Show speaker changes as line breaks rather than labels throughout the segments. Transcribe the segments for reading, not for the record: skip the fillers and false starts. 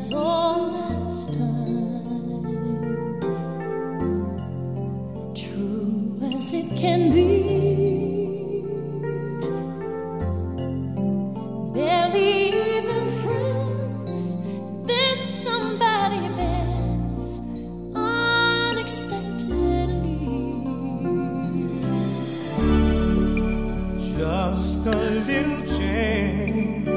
as old as time, true as it can be. Barely even friends, then somebody bends unexpectedly.
Just a little change,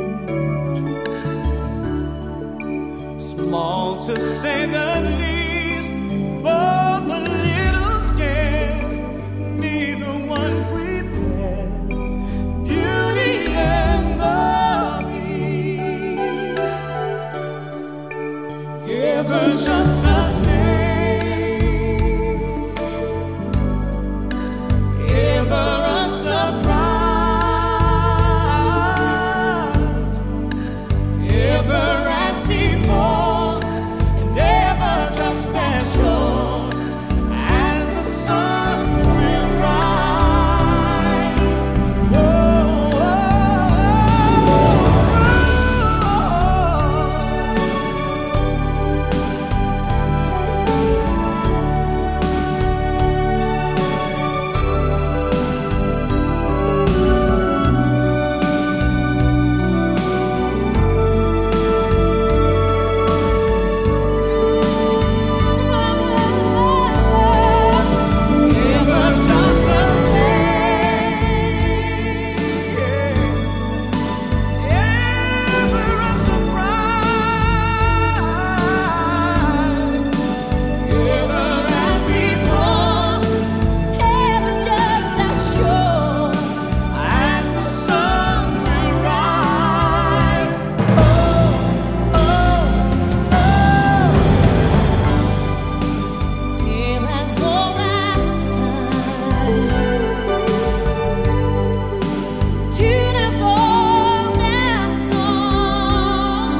small to say the least, but a little scared, neither one prepared. Beauty and the Beast, ever just the same, ever a surprise, ever as before, and ever just as sure as the sun will rise. Whoa, ever just the same, ever a surprise, ever as before,
Ever just as sure
as the sun will rise.
tale as old as time, tune as old as song,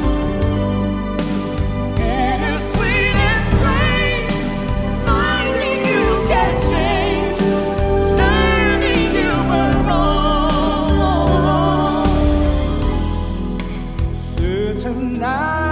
Bittersweet and strange, finding you can change, learning you were wrong. Certain